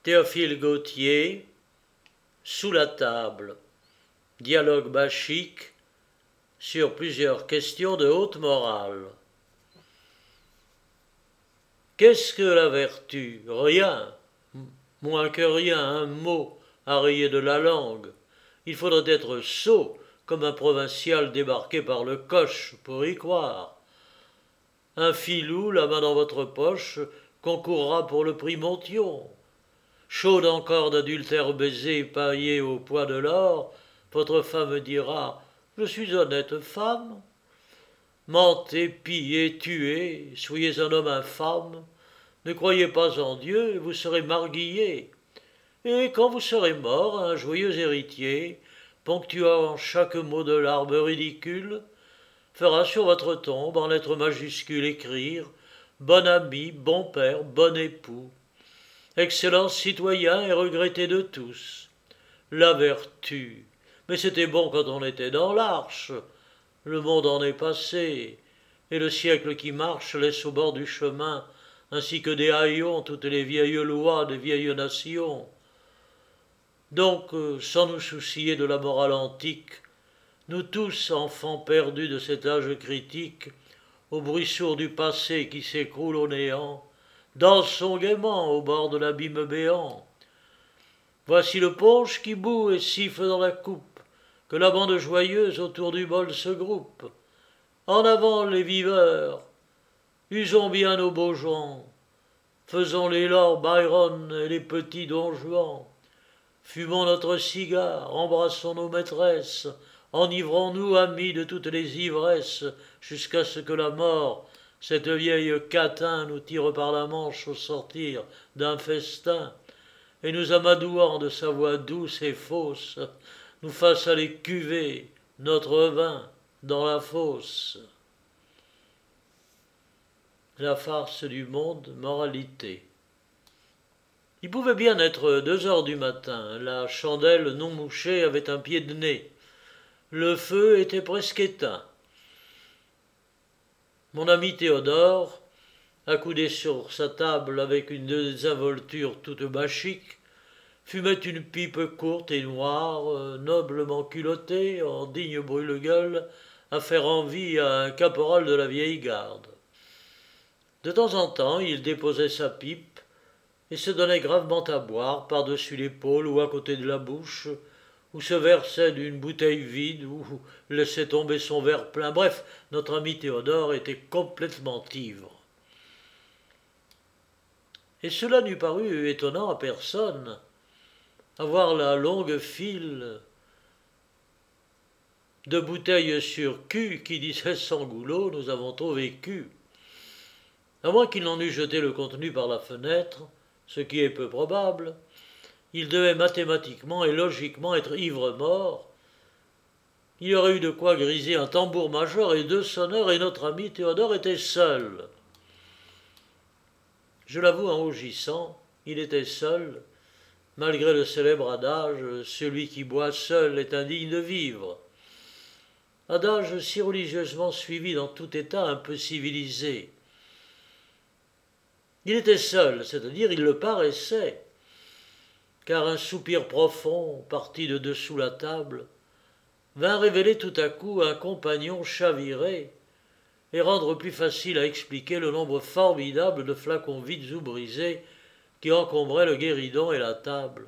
Théophile Gautier, Sous la table, dialogue bachique sur plusieurs questions de haute morale. Qu'est-ce que la vertu? Rien, moins que rien, un mot à rayer de la langue. Il faudrait être sot comme un provincial débarqué par le coche pour y croire. Un filou, la main dans votre poche, concourra pour le prix Montyon. Chaude encore d'adultère baisé paillé au poids de l'or, votre femme dira « Je suis honnête femme ». Mentez, pillez, tuez, soyez un homme infâme, ne croyez pas en Dieu, vous serez marguillé. Et quand vous serez mort, un joyeux héritier, ponctuant chaque mot de l'arbre ridicule, fera sur votre tombe en lettres majuscules écrire « Bon ami, bon père, bon époux ». Excellent citoyen et regretté de tous. La vertu. Mais c'était bon quand on était dans l'arche. Le monde en est passé, et le siècle qui marche laisse au bord du chemin, ainsi que des haillons, toutes les vieilles lois des vieilles nations. Donc, sans nous soucier de la morale antique, nous tous, enfants perdus de cet âge critique, au bruit sourd du passé qui s'écroule au néant, dansons gaiement au bord de l'abîme béant. Voici le punch qui bout et siffle dans la coupe, que la bande joyeuse autour du bol se groupe. En avant les viveurs, usons bien nos beaux gens, faisons les Lord Byron et les petits Don Juan. Fumons notre cigare, embrassons nos maîtresses, enivrons-nous, amis, de toutes les ivresses, jusqu'à ce que la mort, cette vieille catin, nous tire par la manche au sortir d'un festin, et nous amadouant de sa voix douce et fausse, nous fasse aller cuver notre vin dans la fosse. La farce du monde, moralité. Il pouvait bien être 2 heures du matin, la chandelle non mouchée avait un pied de nez, le feu était presque éteint. Mon ami Théodore, accoudé sur sa table avec une désinvolture toute bachique, fumait une pipe courte et noire, noblement culottée, en digne brûle-gueule, à faire envie à un caporal de la vieille garde. De temps en temps, il déposait sa pipe et se donnait gravement à boire par-dessus l'épaule ou à côté de la bouche, ou se versait d'une bouteille vide, ou laissait tomber son verre plein. Bref, notre ami Théodore était complètement ivre. Et cela n'eût paru étonnant à personne, à voir la longue file de bouteilles sur cul qui disait sans goulot « Nous avons trop vécu ». À moins qu'il n'en eût jeté le contenu par la fenêtre, ce qui est peu probable, il devait mathématiquement et logiquement être ivre-mort. Il y aurait eu de quoi griser un tambour-major et 2 sonneurs, et notre ami Théodore était seul. Je l'avoue en rougissant, il était seul, malgré le célèbre adage « Celui qui boit seul est indigne de vivre ». Adage si religieusement suivi dans tout état un peu civilisé. Il était seul, c'est-à-dire il le paraissait, car un soupir profond, parti de dessous la table, vint révéler tout à coup un compagnon chaviré et rendre plus facile à expliquer le nombre formidable de flacons vides ou brisés qui encombraient le guéridon et la table.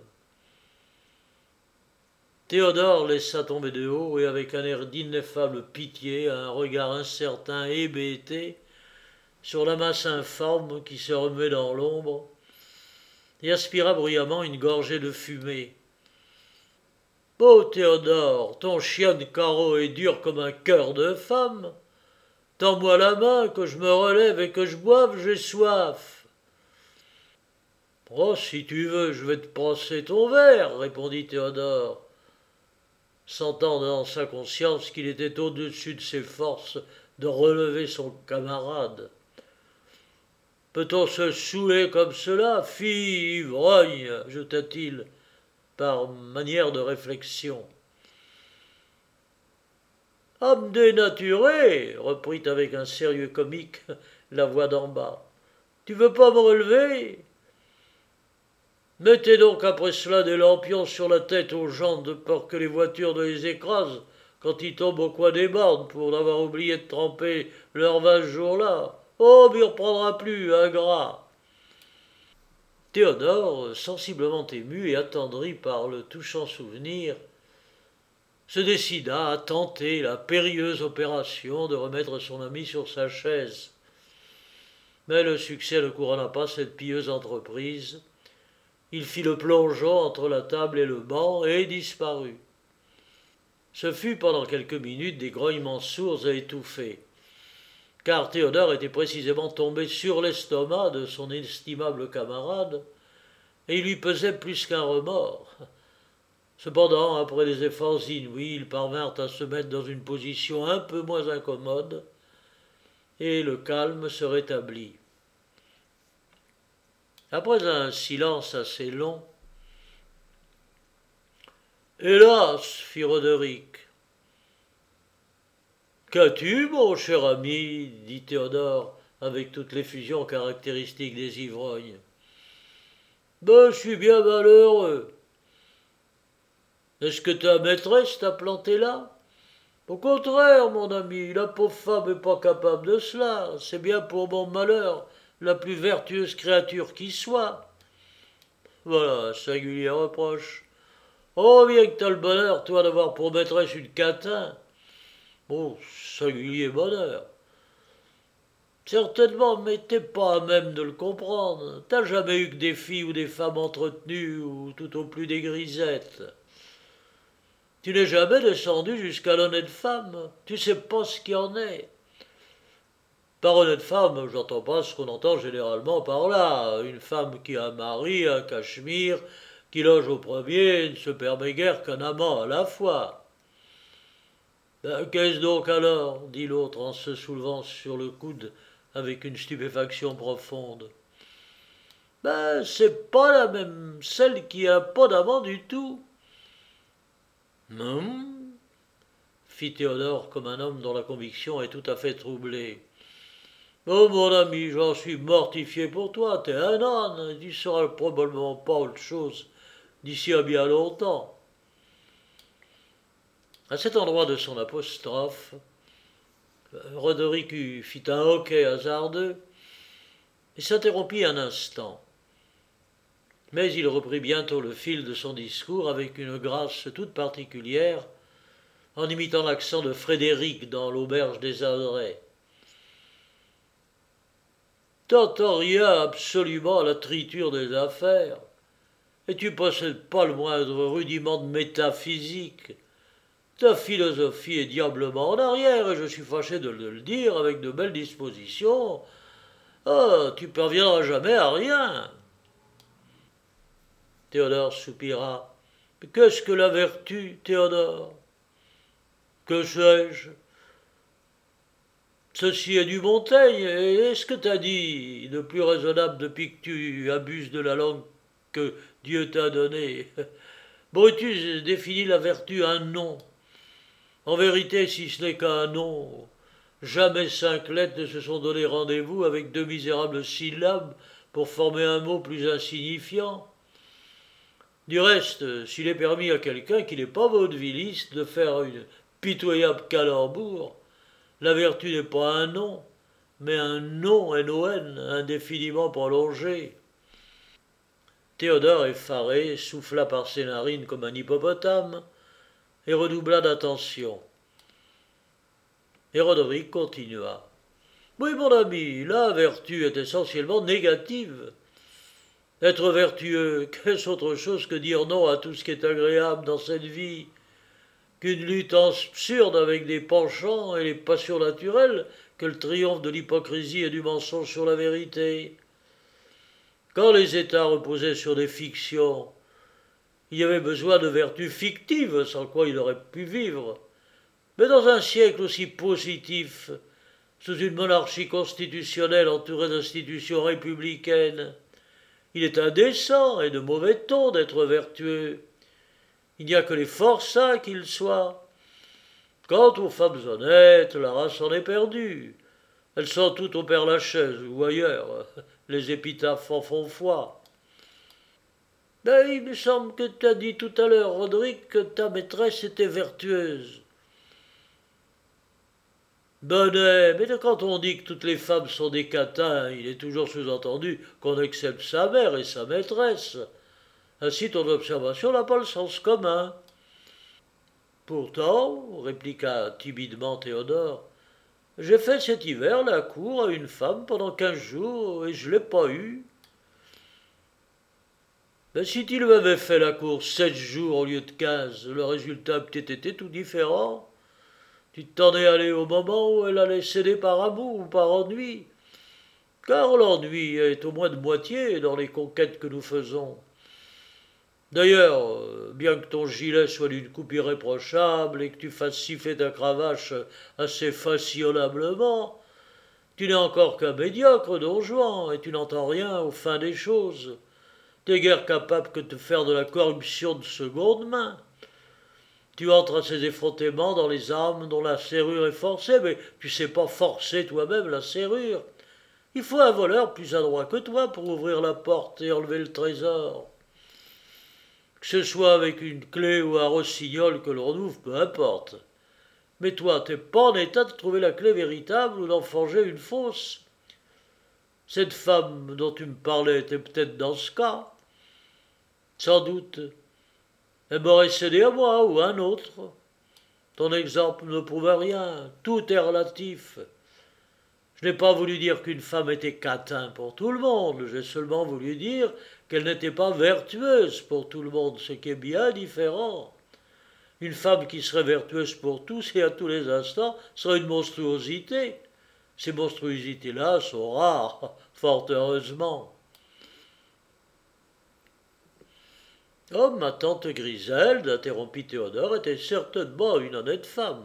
Théodore laissa tomber de haut et avec un air d'ineffable pitié, un regard incertain et hébété, sur la masse informe qui se remuait dans l'ombre, et aspira bruyamment une gorgée de fumée. « Oh, Théodore, ton chien de carreau est dur comme un cœur de femme. Tends-moi la main, que je me relève et que je boive, j'ai soif. »« Oh, si tu veux, je vais te brosser ton verre, » répondit Théodore, sentant dans sa conscience qu'il était au-dessus de ses forces de relever son camarade. « Peut-on se saouler comme cela, fille ivrogne » ajouta-t-il, par manière de réflexion. « Âme dénaturée » reprit avec un sérieux comique la voix d'en bas. « Tu veux pas me relever » Mettez donc après cela des lampions sur la tête aux gens de peur que les voitures ne les écrasent quand ils tombent au coin des bornes pour n'avoir oublié de tremper leur vin ce jour-là. Oh, m'y reprendra plus, ingrat. Théodore, sensiblement ému et attendri par le touchant souvenir, se décida à tenter la périlleuse opération de remettre son ami sur sa chaise. Mais le succès ne couronna pas cette pieuse entreprise. Il fit le plongeon entre la table et le banc et disparut. Ce fut pendant quelques minutes des grognements sourds et étouffés, car Théodore était précisément tombé sur l'estomac de son estimable camarade, et il lui pesait plus qu'un remords. Cependant, après des efforts inouïs, ils parvinrent à se mettre dans une position un peu moins incommode, et le calme se rétablit. Après un silence assez long, « Hélas, fit Roderick. Qu'as-tu, mon cher ami dit Théodore, avec toute l'effusion caractéristique des ivrognes. Ben, je suis bien malheureux. Est-ce que ta maîtresse t'a planté là? Au contraire, mon ami, la pauvre femme n'est pas capable de cela. C'est bien pour mon malheur, la plus vertueuse créature qui soit. Voilà, un singulier reproche. Oh, bien que t'as le bonheur, toi, d'avoir pour maîtresse une catin. Oh, singulier bonheur. Certainement, mais t'es pas à même de le comprendre. T'as jamais eu que des filles ou des femmes entretenues, ou tout au plus des grisettes. Tu n'es jamais descendu jusqu'à l'honnête femme. Tu sais pas ce qu'il y en est. Par honnête femme, j'entends pas ce qu'on entend généralement par là. Une femme qui a un mari, un cachemire, qui loge au premier, ne se permet guère qu'un amant à la fois. Ben, qu'est-ce donc alors dit l'autre en se soulevant sur le coude avec une stupéfaction profonde. Ben, c'est pas la même celle qui a pas d'amant du tout. Non, fit Théodore comme un homme dont la conviction est tout à fait troublée. Oh mon ami, j'en suis mortifié pour toi, t'es un âne, tu seras probablement pas autre chose d'ici à bien longtemps. À cet endroit de son apostrophe, Roderick fit un hoquet hasardeux et s'interrompit un instant. Mais il reprit bientôt le fil de son discours avec une grâce toute particulière, en imitant l'accent de Frédéric dans l'auberge des Adrets. T'entends rien absolument à la triture des affaires, et tu possèdes pas le moindre rudiment de métaphysique. Ta philosophie est diablement en arrière, et je suis fâché de le dire avec de belles dispositions. Ah, tu parviendras jamais à rien. Théodore soupira. Mais qu'est-ce que la vertu, Théodore? Que sais-je? Ceci est du Montaigne, et est-ce que t'as dit de plus raisonnable depuis que tu abuses de la langue que Dieu t'a donnée? Brutus définit la vertu un nom. En vérité, si ce n'est qu'un nom, jamais 5 lettres ne se sont donné rendez-vous avec 2 misérables syllabes pour former un mot plus insignifiant. Du reste, s'il est permis à quelqu'un qui n'est pas vaudevilliste de faire une pitoyable calembour, la vertu n'est pas un nom, mais un nom, N-O-N, indéfiniment prolongé. Théodore, effaré, souffla par ses narines comme un hippopotame et redoubla d'attention. Et Roderick continua. Oui, mon ami, la vertu est essentiellement négative. Être vertueux, qu'est-ce autre chose que dire non à tout ce qui est agréable dans cette vie, qu'une lutte absurde avec des penchants et les passions naturelles, que le triomphe de l'hypocrisie et du mensonge sur la vérité. Quand les États reposaient sur des fictions, il y avait besoin de vertus fictives sans quoi il aurait pu vivre. Mais dans un siècle aussi positif, sous une monarchie constitutionnelle entourée d'institutions républicaines, il est indécent et de mauvais ton d'être vertueux. Il n'y a que les forçats qu'ils soient. Quant aux femmes honnêtes, la race en est perdue. Elles sont toutes au Père-Lachaise ou ailleurs. Les épitaphes en font foi. Ben, il me semble que tu as dit tout à l'heure, Roderick, que ta maîtresse était vertueuse. Bonnet, mais quand on dit que toutes les femmes sont des catins, il est toujours sous-entendu qu'on accepte sa mère et sa maîtresse. Ainsi ton observation n'a pas le sens commun. Pourtant, répliqua timidement Théodore, j'ai fait cet hiver la cour à une femme pendant 15 jours et je l'ai pas eue. Mais si tu lui avais fait la cour 7 jours au lieu de 15, le résultat a peut-être été tout différent. Tu t'en es allé au moment où elle allait céder par amour ou par ennui. Car l'ennui est au moins de moitié dans les conquêtes que nous faisons. D'ailleurs, bien que ton gilet soit d'une coupe irréprochable et que tu fasses siffler ta cravache assez fashionablement, tu n'es encore qu'un médiocre don Juan et tu n'entends rien au fin des choses. T'es guère capable que de faire de la corruption de seconde main. Tu entres à ces effrontément dans les âmes dont la serrure est forcée, mais tu sais pas forcer toi-même la serrure. Il faut un voleur plus adroit que toi pour ouvrir la porte et enlever le trésor. Que ce soit avec une clé ou un rossignol que l'on ouvre, peu importe. Mais toi, t'es pas en état de trouver la clé véritable ou d'en forger une fausse. Cette femme dont tu me parlais était peut-être dans ce cas. Sans doute. Elle m'aurait cédé à moi ou à un autre. Ton exemple ne prouve rien. Tout est relatif. Je n'ai pas voulu dire qu'une femme était catin pour tout le monde. J'ai seulement voulu dire qu'elle n'était pas vertueuse pour tout le monde, ce qui est bien différent. Une femme qui serait vertueuse pour tous et à tous les instants serait une monstruosité. Ces monstruosités-là sont rares, fort heureusement. Oh, ma tante Griselde, interrompit Théodore, était certainement une honnête femme.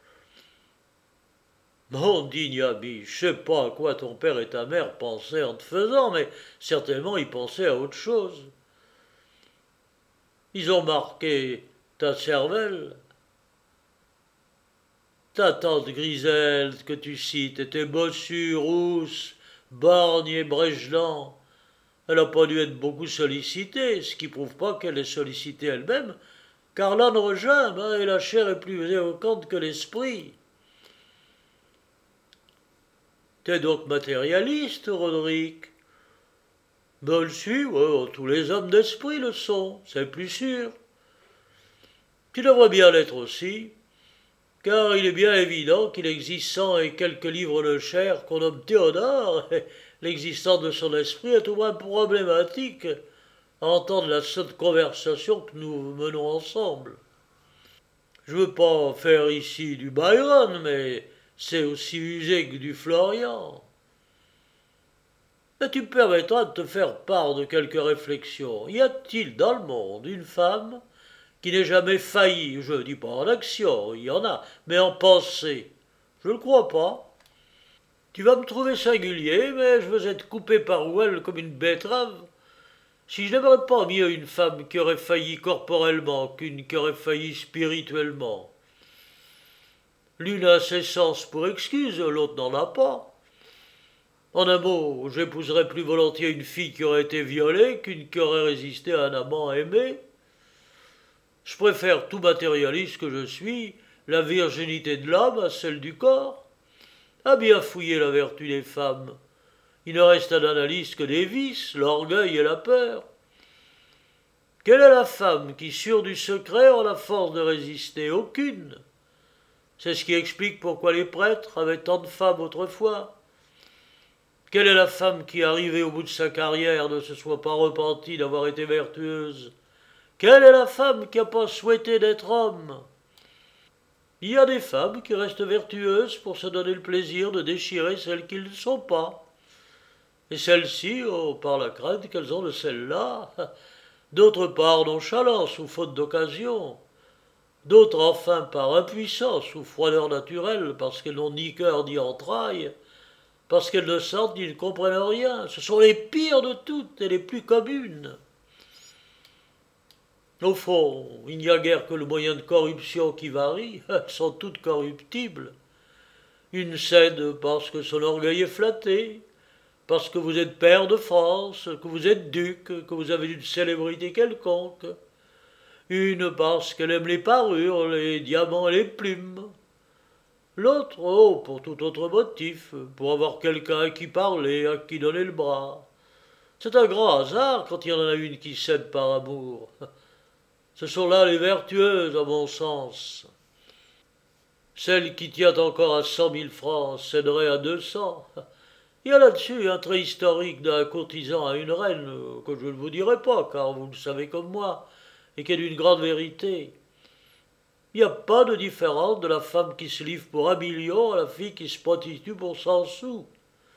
Mon digne ami, je sais pas à quoi ton père et ta mère pensaient en te faisant, mais certainement ils pensaient à autre chose. Ils ont marqué ta cervelle. Ta tante Griselde que tu cites était bossue, rousse, borgne et brégelant. Elle n'a pas dû être beaucoup sollicitée, ce qui prouve pas qu'elle est sollicitée elle-même, car l'âne rejoint, et la chair est plus éloquente que l'esprit. T'es donc matérialiste, Roderick? Ben, le suis, ouais, tous les hommes d'esprit le sont, c'est plus sûr. Tu devrais bien l'être aussi, car il est bien évident qu'il existe 100 et quelques livres de chair qu'on nomme Théodore, et l'existence de son esprit est au moins problématique à entendre la sotte conversation que nous menons ensemble. Je veux pas faire ici du Byron, mais c'est aussi usé que du Florian. Mais tu me permettras de te faire part de quelques réflexions. Y a-t-il dans le monde une femme qui n'ait jamais failli, je ne dis pas en action, il y en a, mais en pensée? Je ne le crois pas. Tu vas me trouver singulier, mais je veux être coupé par elle comme une betterave. Si je n'aimerais pas mieux une femme qui aurait failli corporellement qu'une qui aurait failli spirituellement. L'une a ses sens pour excuse, l'autre n'en a pas. En un mot, j'épouserais plus volontiers une fille qui aurait été violée qu'une qui aurait résisté à un amant aimé. Je préfère, tout matérialiste que je suis, la virginité de l'âme à celle du corps. À bien fouiller la vertu des femmes, il ne reste à l'analyse que des vices, l'orgueil et la peur. Quelle est la femme qui, sûre du secret, a la force de résister? Aucune. C'est ce qui explique pourquoi les prêtres avaient tant de femmes autrefois. Quelle est la femme qui, arrivée au bout de sa carrière, ne se soit pas repentie d'avoir été vertueuse? Quelle est la femme qui n'a pas souhaité d'être homme? Il y a des femmes qui restent vertueuses pour se donner le plaisir de déchirer celles qui ne le sont pas. Et celles-ci, par la crainte qu'elles ont de celles-là, d'autres par nonchalance ou faute d'occasion, d'autres enfin par impuissance ou froideur naturelle, parce qu'elles n'ont ni cœur ni entrailles, parce qu'elles ne sentent ni ne comprennent rien. Ce sont les pires de toutes et les plus communes. Au fond, il n'y a guère que le moyen de corruption qui varie, elles sont toutes corruptibles. Une cède parce que son orgueil est flatté, parce que vous êtes pair de France, que vous êtes duc, que vous avez une célébrité quelconque. Une parce qu'elle aime les parures, les diamants et les plumes. L'autre, oh, pour tout autre motif, pour avoir quelqu'un à qui parler, à qui donner le bras. C'est un grand hasard quand il y en a une qui cède par amour. Ce sont là les vertueuses, à mon sens. Celle qui tient encore à 100 000 francs céderait à 200. Il y a là-dessus un trait historique d'un courtisan à une reine, que je ne vous dirai pas, car vous le savez comme moi, et qui est d'une grande vérité. Il n'y a pas de différence de la femme qui se livre pour 1 million à la fille qui se prostitue pour 100 sous.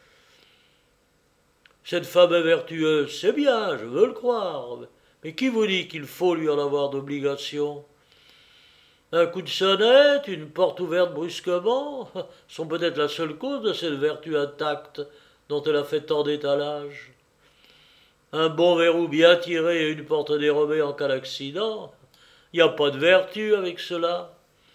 Cette femme est vertueuse, c'est bien, je veux le croire, mais qui vous dit qu'il faut lui en avoir d'obligation? Un coup de sonnette, une porte ouverte brusquement, sont peut-être la seule cause de cette vertu intacte dont elle a fait tant d'étalage. Un bon verrou bien tiré et une porte dérobée en cas d'accident, il n'y a pas de vertu avec cela.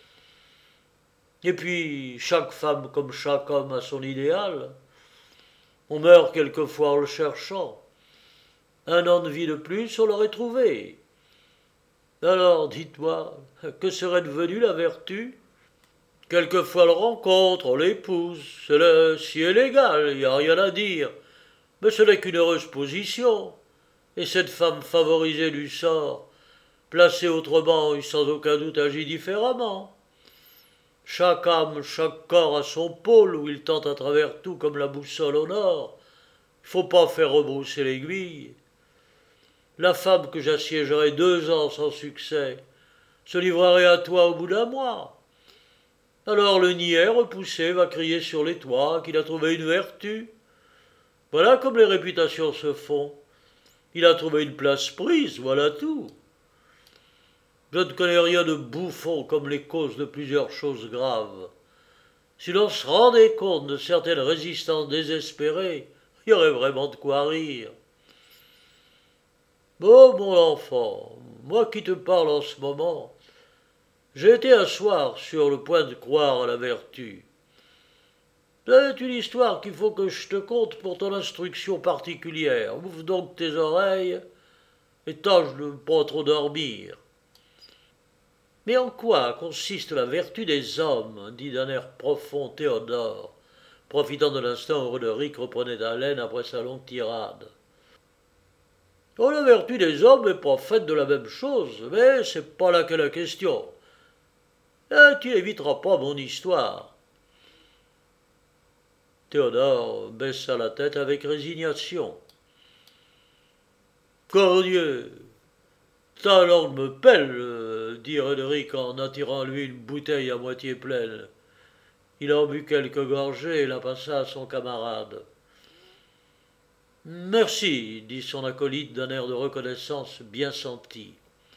Et puis, chaque femme comme chaque homme a son idéal. On meurt quelquefois en le cherchant. 1 an de vie de plus, on l'aurait trouvé. Alors, dites-moi, que serait devenue la vertu? Quelquefois, on le rencontre, on l'épouse, c'est le ciel égal, il n'y a rien à dire. Mais ce n'est qu'une heureuse position. Et cette femme favorisée du sort, placée autrement, sans aucun doute agit différemment. Chaque âme, chaque corps a son pôle où il tente à travers tout comme la boussole au nord. Il ne faut pas faire rebrousser l'aiguille. La femme que j'assiégerai 2 ans sans succès se livrerait à toi au bout d'un mois. Alors le niais repoussé va crier sur les toits qu'il a trouvé une vertu. Voilà comme les réputations se font. Il a trouvé une place prise, voilà tout. Je ne connais rien de bouffon comme les causes de plusieurs choses graves. Si l'on se rendait compte de certaines résistances désespérées, il y aurait vraiment de quoi rire. Bon, mon enfant, moi qui te parle en ce moment, j'ai été un soir sur le point de croire à la vertu. C'est une histoire qu'il faut que je te conte pour ton instruction particulière. Ouvre donc tes oreilles et tâche de ne pas trop dormir. Mais en quoi consiste la vertu des hommes dit d'un air profond Théodore, profitant de l'instant où Roderick reprenait haleine après sa longue tirade. Oh, la vertu des hommes n'est pas faite de la même chose, mais c'est pas là que la question. Et tu n'éviteras pas mon histoire. Théodore baissa la tête avec résignation. Cordieu, ta langue me pèle, dit Roderick en attirant à lui une bouteille à moitié pleine. Il en but quelques gorgées et la passa à son camarade. Merci, dit son acolyte d'un air de reconnaissance bien senti.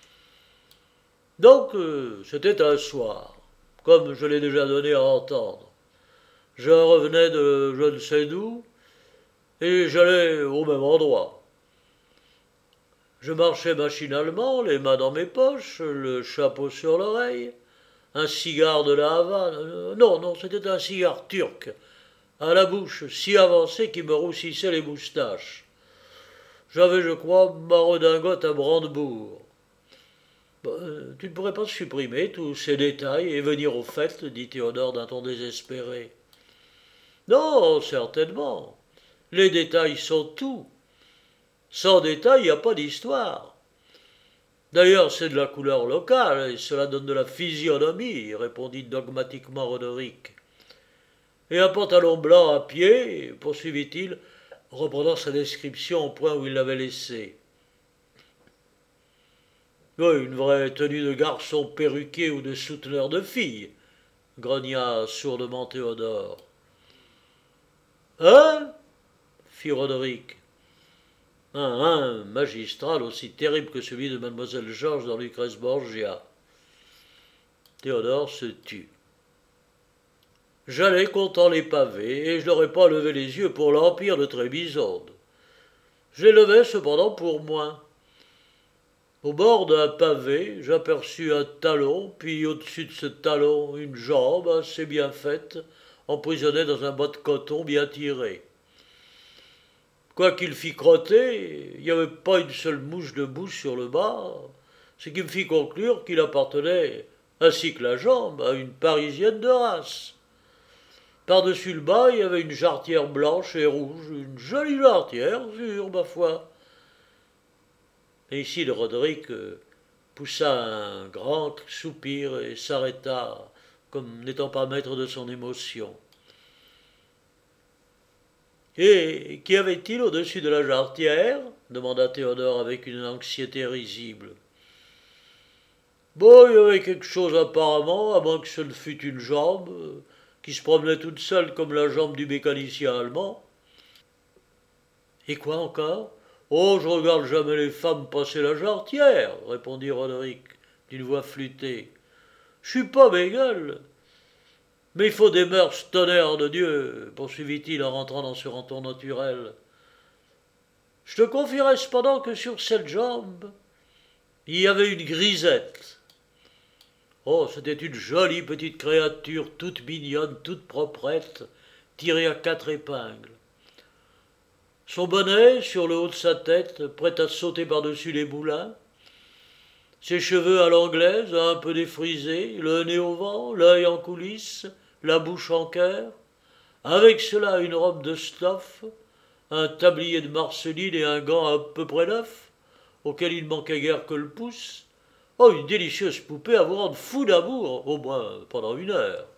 Donc, c'était un soir, comme je l'ai déjà donné à entendre. Je revenais de je ne sais d'où, et j'allais au même endroit. Je marchais machinalement, les mains dans mes poches, le chapeau sur l'oreille, un cigare de la Havane. Non, c'était un cigare turc, à la bouche si avancée qu'il me roussissait les moustaches. J'avais, je crois, ma redingote à Brandebourg. Tu ne pourrais pas supprimer tous ces détails et venir au fait, dit Théodore d'un ton désespéré. Non, certainement. Les détails sont tout. Sans détails, il n'y a pas d'histoire. D'ailleurs, c'est de la couleur locale, et cela donne de la physionomie, répondit dogmatiquement Roderick. Et un pantalon blanc à pied, poursuivit-il, reprenant sa description au point où il l'avait laissée. Oui, une vraie tenue de garçon perruqué ou de souteneur de filles, grogna sourdement Théodore. Hein fit Roderick. Un magistral aussi terrible que celui de mademoiselle Georges dans Lucrèce Borgia. Théodore se tut. J'allais comptant les pavés, et je n'aurais pas levé les yeux pour l'empire de Trébizonde. Je les levais cependant pour moi. Au bord d'un pavé, j'aperçus un talon, puis au-dessus de ce talon, une jambe assez bien faite, emprisonnée dans un bas de coton bien tiré. Quoi qu'il fit crotter, il n'y avait pas une seule mouche debout sur le bas, ce qui me fit conclure qu'il appartenait, ainsi que la jambe, à une Parisienne de race. Par-dessus le bas, il y avait une jarretière blanche et rouge, une jolie jarretière, sûre, ma foi. Et ici, le Roderick poussa un grand soupir et s'arrêta, comme n'étant pas maître de son émotion. Et qu'y avait-il au-dessus de la jarretière demanda Théodore avec une anxiété risible. Bon, il y avait quelque chose apparemment, à moins que ce ne fût une jambe, qui se promenait toute seule comme la jambe du mécanicien allemand. Et quoi encore? Oh, je regarde jamais les femmes passer la jarretière, répondit Roderick d'une voix flûtée. Je suis pas bégueule. Mais il faut des mœurs, tonnerre de Dieu, poursuivit-il en rentrant dans ce ton naturel. Je te confierai cependant que sur cette jambe, il y avait une grisette. Oh, c'était une jolie petite créature, toute mignonne, toute proprette, tirée à 4 épingles. Son bonnet, sur le haut de sa tête, prêt à sauter par-dessus les moulins, ses cheveux à l'anglaise, un peu défrisés, le nez au vent, l'œil en coulisses, la bouche en cœur, avec cela une robe de stoffe, un tablier de marceline et un gant à peu près neuf, auquel il ne manquait guère que le pouce. Oh, une délicieuse poupée à vous rendre fou d'amour, au moins pendant 1 heure.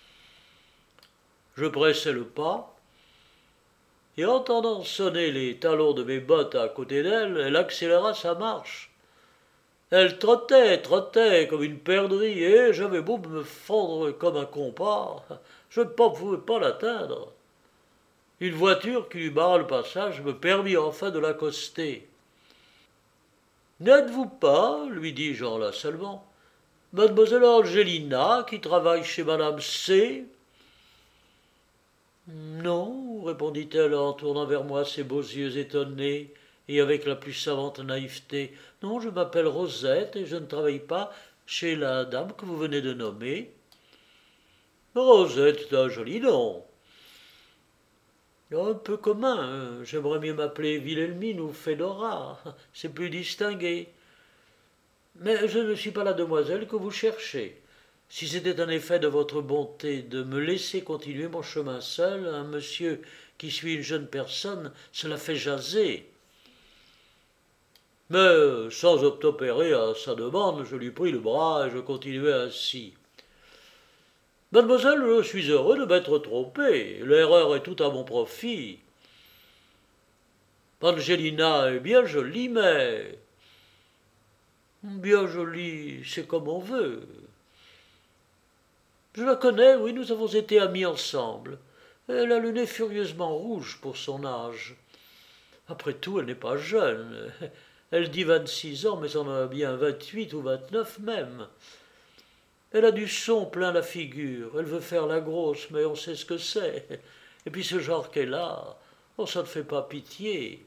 Je pressai le pas, et entendant sonner les talons de mes bottes à côté d'elle, elle accéléra sa marche. Elle trottait comme une perdrix, et j'avais beau me fondre comme un compas, je ne pouvais pas l'atteindre. Une voiture qui lui barra le passage me permit enfin de l'accoster. N'êtes-vous pas, lui dis-je en la saluant, mademoiselle Angelina, qui travaille chez madame C. Non, répondit-elle en tournant vers moi ses beaux yeux étonnés et avec la plus savante naïveté. Non, je m'appelle Rosette et je ne travaille pas chez la dame que vous venez de nommer. Rosette, c'est un joli nom. Un peu commun, j'aimerais mieux m'appeler Wilhelmine ou Fédora, c'est plus distingué. Mais je ne suis pas la demoiselle que vous cherchez. Si c'était un effet de votre bonté de me laisser continuer mon chemin seul, un monsieur qui suit une jeune personne, cela fait jaser. Mais sans obtempérer à sa demande, je lui pris le bras et je continuai ainsi. Mademoiselle, je suis heureux de m'être trompé. L'erreur est toute à mon profit. Angelina est bien jolie, mais... Bien jolie, c'est comme on veut. Je la connais, oui, nous avons été amis ensemble. Elle a le nez furieusement rouge pour son âge. Après tout, elle n'est pas jeune. Elle dit 26 ans, mais en a bien 28 ou 29 même. Elle a du son plein la figure. Elle veut faire la grosse, mais on sait ce que c'est. Et puis ce genre qu'elle a, oh, ça ne fait pas pitié.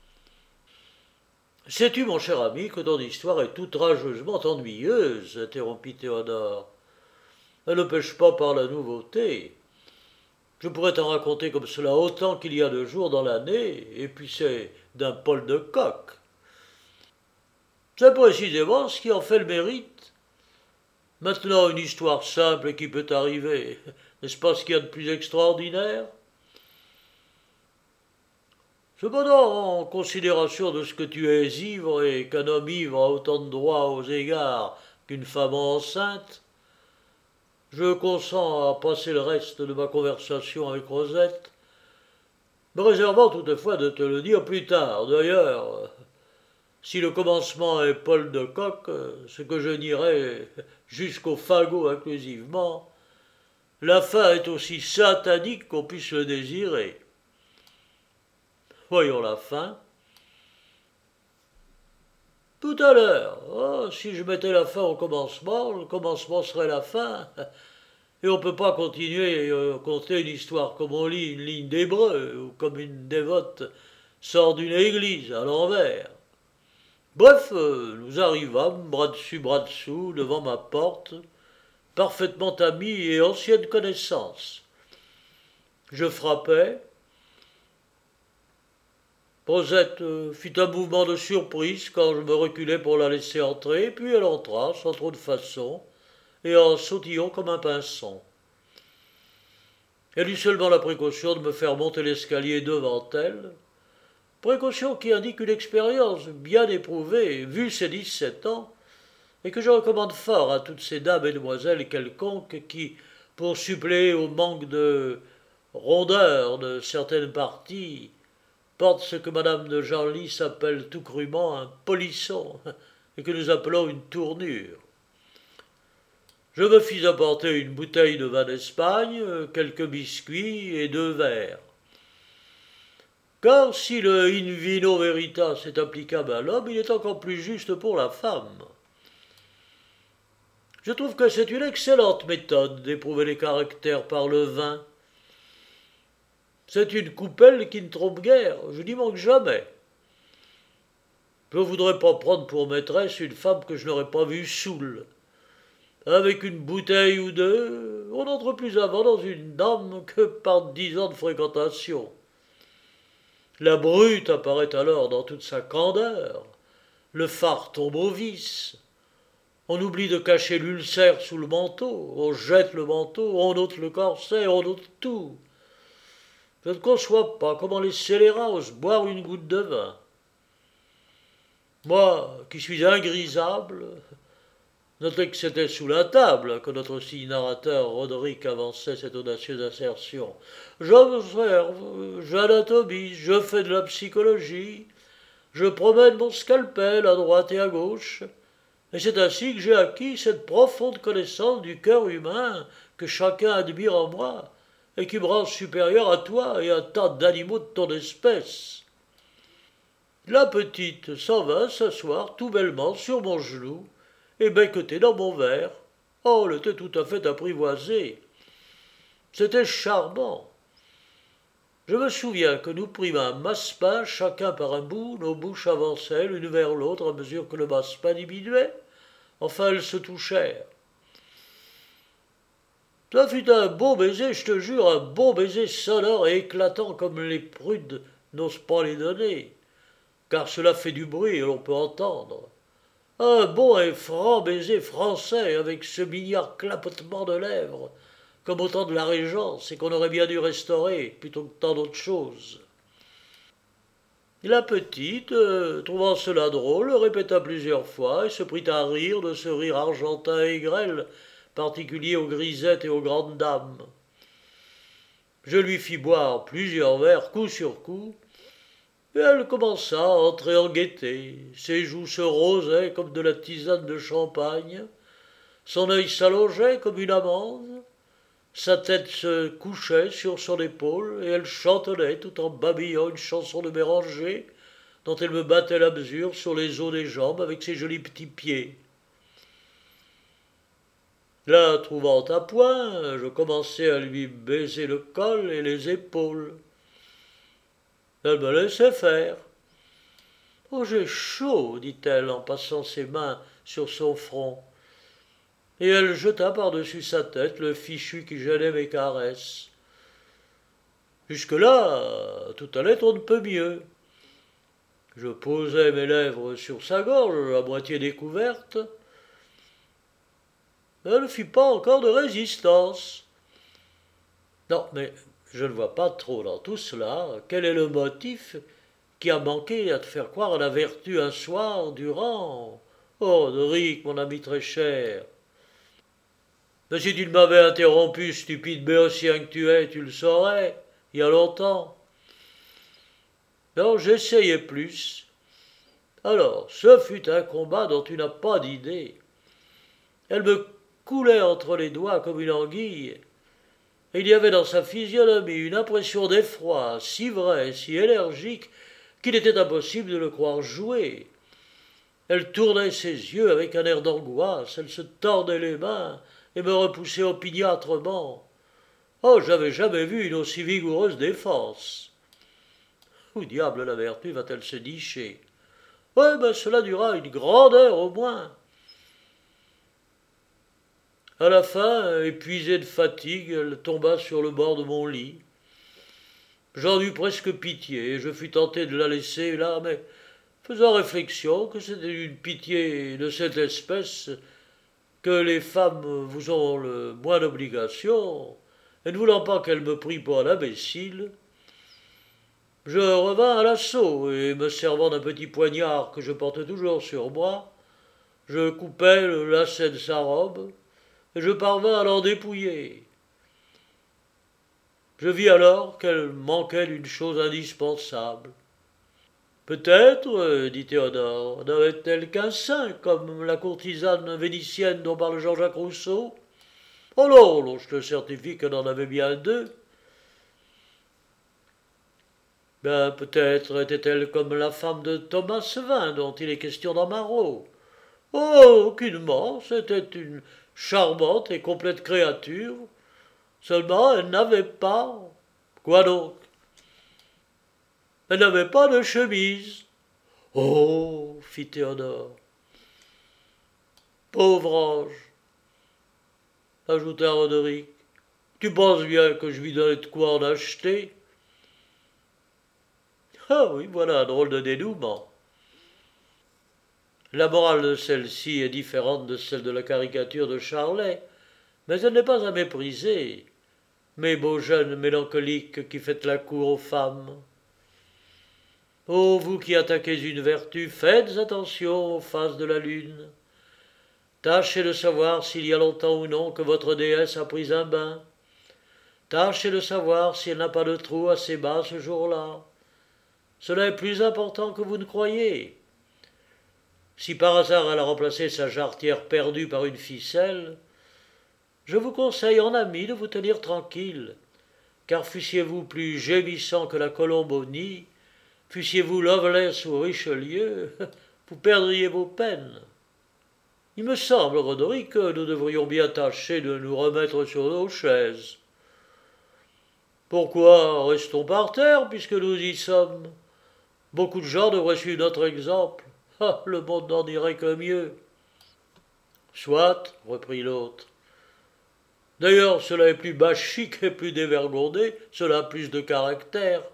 Sais-tu, mon cher ami, que ton histoire est outrageusement ennuyeuse, interrompit Théodore. Elle ne pêche pas par la nouveauté. Je pourrais t'en raconter comme cela autant qu'il y a de jours dans l'année, et puis c'est d'un Paul de Kock. C'est précisément ce qui en fait le mérite. Maintenant, une histoire simple qui peut arriver, n'est-ce pas ce qu'il y a de plus extraordinaire? Cependant, en considération de ce que tu es ivre et qu'un homme ivre a autant de droits aux égards qu'une femme enceinte, je consens à passer le reste de ma conversation avec Rosette, me réservant toutefois de te le dire plus tard. D'ailleurs, si le commencement est Paul de Kock, ce que je nierai jusqu'au fagot inclusivement, la fin est aussi satanique qu'on puisse le désirer. Voyons la fin. Tout à l'heure. Oh, si je mettais la fin au commencement, le commencement serait la fin. Et on ne peut pas continuer à conter une histoire comme on lit une ligne d'hébreu ou comme une dévote sort d'une église à l'envers. Bref, nous arrivâmes, bras dessous, devant ma porte, parfaitement amis et anciennes connaissances. Je frappai. Cosette fit un mouvement de surprise quand je me reculai pour la laisser entrer, puis elle entra, sans trop de façon, et en sautillant comme un pinson. Elle eut seulement la précaution de me faire monter l'escalier devant elle, précaution qui indique une expérience bien éprouvée, vu ses 17 ans, et que je recommande fort à toutes ces dames et demoiselles quelconques qui, pour suppléer au manque de rondeur de certaines parties, portent ce que madame de Genlis appelle tout crûment un polisson, et que nous appelons une tournure. Je me fis apporter une bouteille de vin d'Espagne, quelques biscuits et 2 verres. Car si le in vino veritas est applicable à l'homme, il est encore plus juste pour la femme. Je trouve que c'est une excellente méthode d'éprouver les caractères par le vin. C'est une coupelle qui ne trompe guère, je n'y manque jamais. Je ne voudrais pas prendre pour maîtresse une femme que je n'aurais pas vue saoule. Avec une bouteille ou deux, on n'entre plus avant dans une dame que par 10 ans de fréquentation. La brute apparaît alors dans toute sa candeur. Le fard tombe au vice. On oublie de cacher l'ulcère sous le manteau. On jette le manteau, on ôte le corset, on ôte tout. Je ne conçois pas comment les scélérats osent boire une goutte de vin. Moi, qui suis ingrisable, notez que c'était sous la table que notre signe narrateur Roderick avançait cette audacieuse assertion. J'observe, j'anatomise, je fais de la psychologie, je promène mon scalpel à droite et à gauche, et c'est ainsi que j'ai acquis cette profonde connaissance du cœur humain que chacun admire en moi, et qui me rend supérieur à toi et à tant d'animaux de ton espèce. La petite s'en vint s'asseoir tout bellement sur mon genou, et becqueter dans mon verre. Oh, elle était tout à fait apprivoisée. C'était charmant. Je me souviens que nous prîmes un massepain, chacun par un bout, nos bouches avançaient l'une vers l'autre à mesure que le massepain diminuait. Enfin, elles se touchèrent. Ça fut un beau baiser, je te jure, un beau baiser sonore et éclatant comme les prudes n'osent pas les donner, car cela fait du bruit et l'on peut entendre. Un bon et franc baiser français avec ce milliard clapotement de lèvres, comme au temps de la Régence et qu'on aurait bien dû restaurer plutôt que tant d'autres choses. La petite, trouvant cela drôle, le répéta plusieurs fois et se prit à rire de ce rire argentin et grêle, particulier aux grisettes et aux grandes dames. Je lui fis boire plusieurs verres coup sur coup, et elle commença à entrer en gaieté. Ses joues se rosaient comme de la tisane de champagne, son œil s'allongeait comme une amande, sa tête se couchait sur son épaule, et elle chantonnait tout en babillant une chanson de Béranger, dont elle me battait la mesure sur les os des jambes avec ses jolis petits pieds. La trouvant à point, je commençai à lui baiser le col et les épaules. Elle me laissait faire. Oh, j'ai chaud, dit-elle en passant ses mains sur son front. Et elle jeta par-dessus sa tête le fichu qui gênait mes caresses. Jusque-là, tout allait on ne peut mieux. Je posai mes lèvres sur sa gorge, à moitié découverte. Elle ne fit pas encore de résistance. Non, mais je ne vois pas trop dans tout cela quel est le motif qui a manqué à te faire croire à la vertu un soir durant. Oh, Roderick, mon ami très cher. Mais si tu ne m'avais interrompu, stupide béotien que tu es, tu le saurais, il y a longtemps. Non, j'essayais plus. Alors, ce fut un combat dont tu n'as pas d'idée. Elle me coulait entre les doigts comme une anguille, et il y avait dans sa physionomie une impression d'effroi si vraie, si énergique, qu'il était impossible de le croire jouer. Elle tournait ses yeux avec un air d'angoisse, elle se tordait les mains et me repoussait opiniâtrement. Oh, j'avais jamais vu une aussi vigoureuse défense. Où diable la vertu va-t-elle se nicher? Ouais, ben cela dura une grande heure au moins. À la fin, épuisée de fatigue, elle tomba sur le bord de mon lit. J'en eus presque pitié, et je fus tenté de la laisser là, mais faisant réflexion que c'était une pitié de cette espèce que les femmes vous ont le moins d'obligation, et ne voulant pas qu'elle me prit pour un imbécile, je revins à l'assaut, et me servant d'un petit poignard que je porte toujours sur moi, je coupai le lacet de sa robe, et je parvins à l'en dépouiller. Je vis alors qu'elle manquait d'une chose indispensable. Peut-être, dit Théodore, n'avait-elle qu'un sein, comme la courtisane vénitienne dont parle Jean-Jacques Rousseau? Oh non, non, je te certifie qu'elle en avait bien deux. Ben, peut-être était-elle comme la femme de Thomas Vin dont il est question dans Marot. Oh, aucunement, c'était une charmante et complète créature. Seulement, elle n'avait pas. Quoi donc? Elle n'avait pas de chemise. Oh, fit Théodore. Pauvre ange, ajouta Roderick. Tu penses bien que je lui donnais de quoi en acheter? Ah oui, voilà un drôle de dénouement. La morale de celle-ci est différente de celle de la caricature de Charlet, mais elle n'est pas à mépriser, mes beaux jeunes mélancoliques qui faites la cour aux femmes. Ô vous qui attaquez une vertu, faites attention aux phases de la lune. Tâchez de savoir s'il y a longtemps ou non que votre déesse a pris un bain. Tâchez de savoir si elle n'a pas de trou assez bas ce jour-là. Cela est plus important que vous ne croyez. Si par hasard elle a remplacé sa jarretière perdue par une ficelle, je vous conseille en ami de vous tenir tranquille, car fussiez-vous plus gémissant que la colombe au nid, fussiez-vous Lovelace ou Richelieu, vous perdriez vos peines. Il me semble, Roderick, que nous devrions bien tâcher de nous remettre sur nos chaises. Pourquoi restons par terre, puisque nous y sommes? Beaucoup de gens devraient suivre notre exemple. Ah, le monde n'en irait que mieux. Soit, reprit l'autre. D'ailleurs, cela est plus bachique et plus dévergondé, cela a plus de caractère.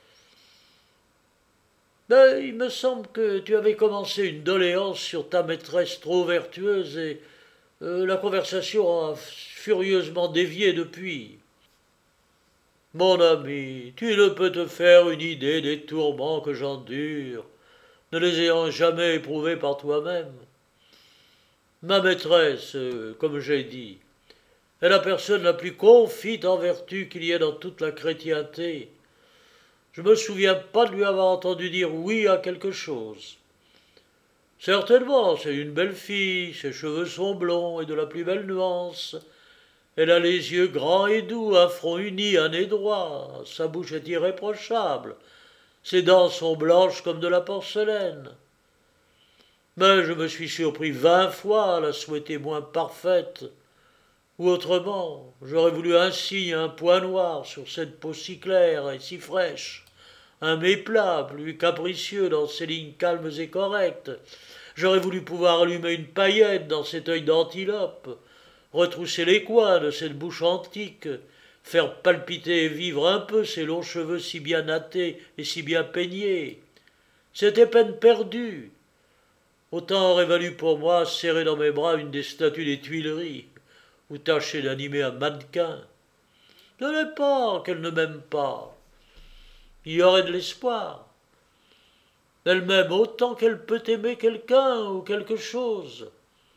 Ben, il me semble que tu avais commencé une doléance sur ta maîtresse trop vertueuse et la conversation a furieusement dévié depuis. Mon ami, tu ne peux te faire une idée des tourments que j'endure, ne les ayant jamais éprouvés par toi-même. Ma maîtresse, comme j'ai dit, est la personne la plus confite en vertu qu'il y ait dans toute la chrétienté. Je ne me souviens pas de lui avoir entendu dire oui à quelque chose. Certainement, c'est une belle fille, ses cheveux sont blonds et de la plus belle nuance. Elle a les yeux grands et doux, un front uni, un nez droit, sa bouche est irréprochable, ses dents sont blanches comme de la porcelaine. Mais je me suis surpris 20 fois à la souhaiter moins parfaite. Ou autrement, j'aurais voulu un signe, un point noir sur cette peau si claire et si fraîche, un méplat plus capricieux dans ses lignes calmes et correctes. J'aurais voulu pouvoir allumer une paillette dans cet œil d'antilope, retrousser les coins de cette bouche antique, faire palpiter et vivre un peu ces longs cheveux si bien nattés et si bien peignés. C'était peine perdue. Autant aurait valu pour moi serrer dans mes bras une des statues des Tuileries, ou tâcher d'animer un mannequin. Ce n'est pas qu'elle ne m'aime pas. Il y aurait de l'espoir. Elle m'aime autant qu'elle peut aimer quelqu'un ou quelque chose.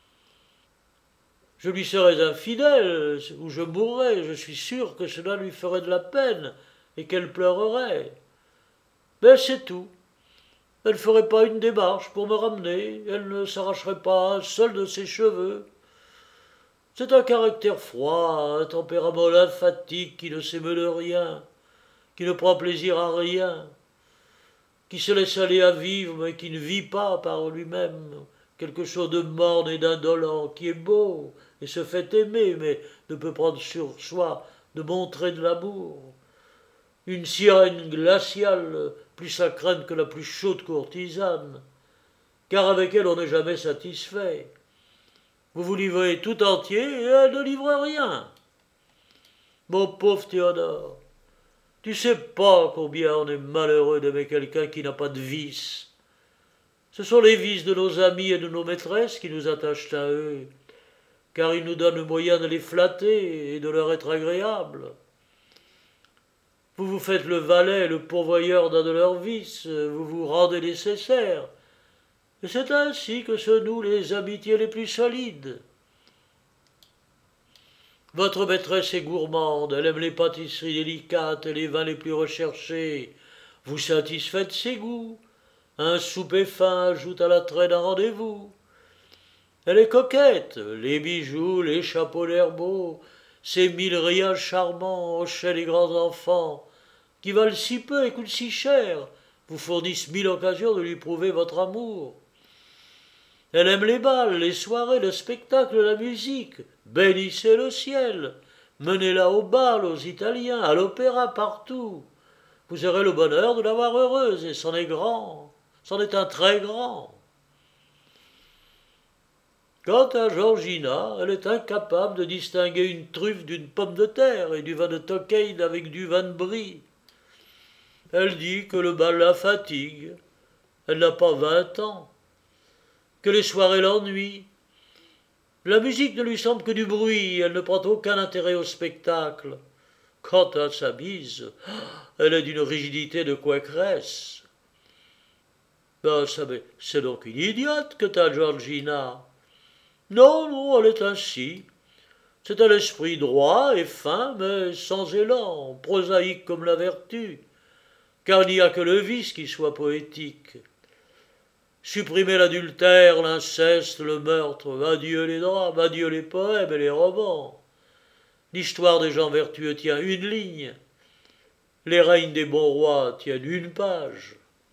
Je lui serais infidèle, ou je mourrais, je suis sûr que cela lui ferait de la peine, et qu'elle pleurerait. Mais c'est tout. Elle ne ferait pas une démarche pour me ramener, elle ne s'arracherait pas un seul de ses cheveux. C'est un caractère froid, un tempérament lymphatique qui ne s'émeut de rien, qui ne prend plaisir à rien, qui se laisse aller à vivre mais qui ne vit pas par lui-même, quelque chose de morne et d'indolent, qui est beau et se fait aimer mais ne peut prendre sur soi de montrer de l'amour. Une sirène glaciale, plus à craindre que la plus chaude courtisane, car avec elle on n'est jamais satisfait. Vous vous livrez tout entier et elle ne livre rien. Mon pauvre Théodore, Tu sais pas combien on est malheureux d'aimer quelqu'un qui n'a pas de vices. Ce sont les vices de nos amis et de nos maîtresses qui nous attachent à eux, car ils nous donnent le moyen de les flatter et de leur être agréables. Vous vous faites le valet et le pourvoyeur d'un de leurs vices, vous vous rendez nécessaire, et c'est ainsi que se nouent les amitiés les plus solides. Votre maîtresse est gourmande, elle aime les pâtisseries délicates et les vins les plus recherchés. Vous satisfaites ses goûts. Un souper fin ajoute à l'attrait d'un rendez-vous. Elle est coquette, les bijoux, les chapeaux l'air beaux, ces 1000 riens charmants chez les grands enfants, qui valent si peu et coûtent si cher, vous fournissent 1000 occasions de lui prouver votre amour. Elle aime les bals, les soirées, le spectacle, la musique. Bénissez le ciel. Menez-la au bal, aux Italiens, à l'opéra, partout. Vous aurez le bonheur de la voir heureuse, et c'en est grand. C'en est un très grand. Quant à Georgina, elle est incapable de distinguer une truffe d'une pomme de terre et du vin de Tokay avec du vin de Brie. Elle dit que le bal la fatigue. Elle n'a pas 20 ans. Que les soirées l'ennuient. La musique ne lui semble que du bruit, elle ne prend aucun intérêt au spectacle. Quant à sa bise, elle est d'une rigidité de quakeresse. Ben, c'est donc une idiote que ta Georgina. Non, non, elle est ainsi. C'est un esprit droit et fin, mais sans élan, prosaïque comme la vertu, car il n'y a que le vice qui soit poétique. Supprimez l'adultère, l'inceste, le meurtre, adieu les drames, adieu les poèmes et les romans. L'histoire des gens vertueux tient une ligne, les règnes des bons rois tiennent une page.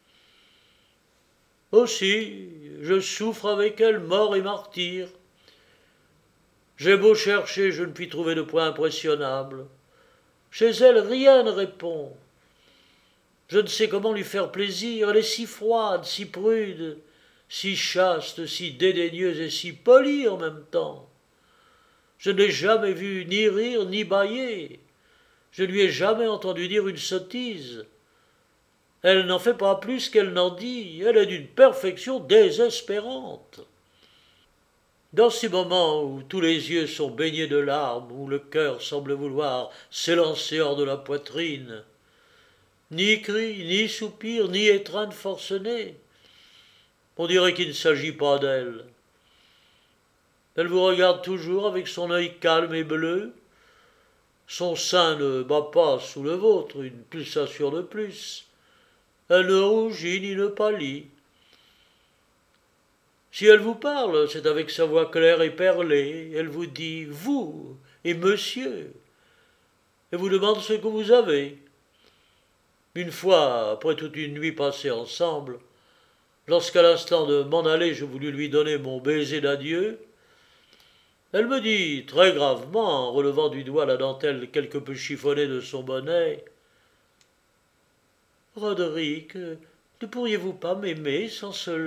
Aussi, je souffre avec elle mort et martyr. J'ai beau chercher, je ne puis trouver de point impressionnable. Chez elle, rien ne répond. Je ne sais comment lui faire plaisir, elle est si froide, si prude, si chaste, si dédaigneuse et si polie en même temps. Je ne l'ai jamais vue ni rire ni bâiller. Je ne lui ai jamais entendu dire une sottise. Elle n'en fait pas plus qu'elle n'en dit, elle est d'une perfection désespérante. Dans ces moments où tous les yeux sont baignés de larmes, où le cœur semble vouloir s'élancer hors de la poitrine, ni cris, ni soupirs, ni étreinte forcenée, on dirait qu'il ne s'agit pas d'elle. Elle vous regarde toujours avec son œil calme et bleu. Son sein ne bat pas sous le vôtre, une pulsation de plus. Elle ne rougit ni ne pâlit. Si elle vous parle, c'est avec sa voix claire et perlée. Elle vous dit « vous » et « monsieur » et vous demande ce que vous avez. Une fois, après toute une nuit passée ensemble, lorsqu'à l'instant de m'en aller, je voulus lui donner mon baiser d'adieu, elle me dit, très gravement, en relevant du doigt la dentelle quelque peu chiffonnée de son bonnet, « Roderick, ne pourriez-vous pas m'aimer sans cela ?»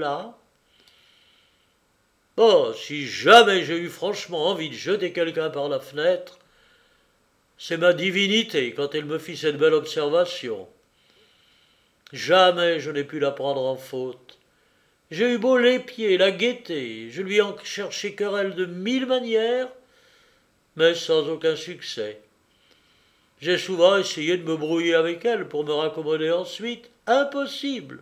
Oh, si jamais j'ai eu franchement envie de jeter quelqu'un par la fenêtre, c'est ma divinité quand elle me fit cette belle observation. Jamais je n'ai pu la prendre en faute. J'ai eu beau l'épier, la guetter, je lui en cherché querelle de 1000 manières, mais sans aucun succès. J'ai souvent essayé de me brouiller avec elle pour me raccommoder ensuite. Impossible.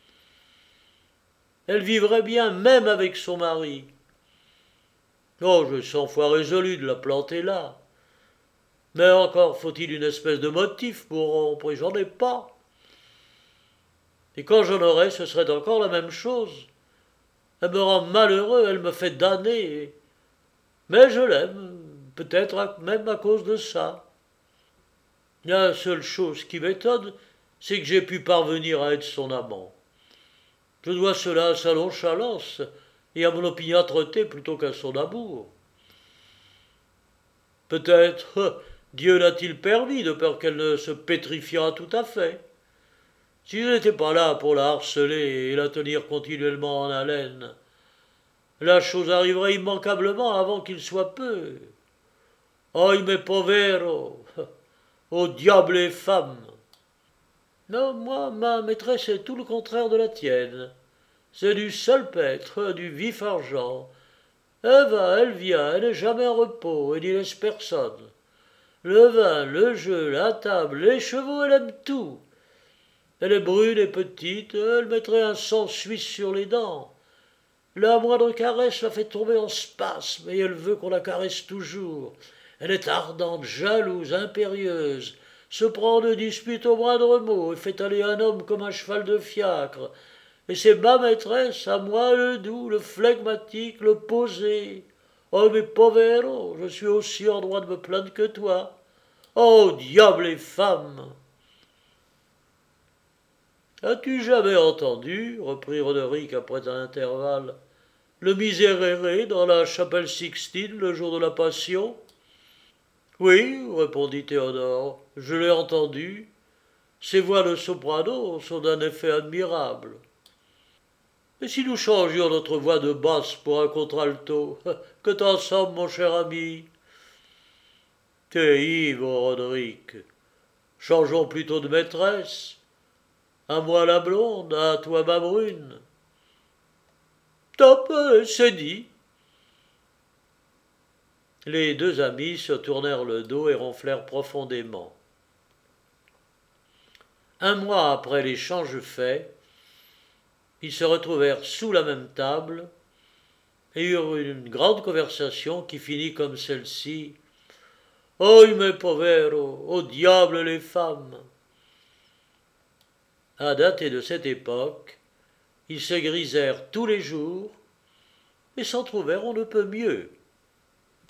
Elle vivrait bien même avec son mari. Oh, je suis 100 fois résolu de la planter là. Mais encore faut-il une espèce de motif pour rompre, et j'en ai pas. Et quand j'en aurais, ce serait encore la même chose. Elle me rend malheureux, elle me fait damner. Mais je l'aime, peut-être même à cause de ça. La seule chose qui m'étonne, c'est que j'ai pu parvenir à être son amant. Je dois cela à sa nonchalance et à mon opiniâtreté plutôt qu'à son amour. Peut-être Dieu l'a-t-il permis de peur qu'elle ne se pétrifiât tout à fait. Si je n'étais pas là pour la harceler et la tenir continuellement en haleine, la chose arriverait immanquablement avant qu'il soit peu. Ay me povero, au diable les femmes. Non, moi, ma maîtresse est tout le contraire de la tienne. C'est du salpêtre, du vif argent. Elle va, elle vient, elle n'est jamais en repos, et n'y laisse personne. Le vin, le jeu, la table, les chevaux, elle aime tout. Elle est brune et petite, elle mettrait un sang suisse sur les dents. La moindre caresse la fait tomber en spasme, et elle veut qu'on la caresse toujours. Elle est ardente, jalouse, impérieuse, se prend de dispute au moindre mot, et fait aller un homme comme un cheval de fiacre. Et c'est ma maîtresse, à moi le doux, le flegmatique, le posé. Oh, mais povero, je suis aussi en droit de me plaindre que toi. Oh, diable et femme! As-tu jamais entendu, reprit Roderick après un intervalle, le Miserere dans la chapelle Sixtine le jour de la Passion? Oui, répondit Théodore, je l'ai entendu. Ces voix de soprano sont d'un effet admirable. Et si nous changions notre voix de basse pour un contralto? Que t'en semble, mon cher ami? T'es ivre, Roderick. Changeons plutôt de maîtresse. À moi la blonde, à toi ma brune. Top, c'est dit. Les deux amis se tournèrent le dos et ronflèrent profondément. Un mois après l'échange fait, ils se retrouvèrent sous la même table et eurent une grande conversation qui finit comme celle-ci. Oh, me povero, au diable les femmes! À dater de cette époque, ils se grisèrent tous les jours et s'en trouvèrent on ne peut mieux.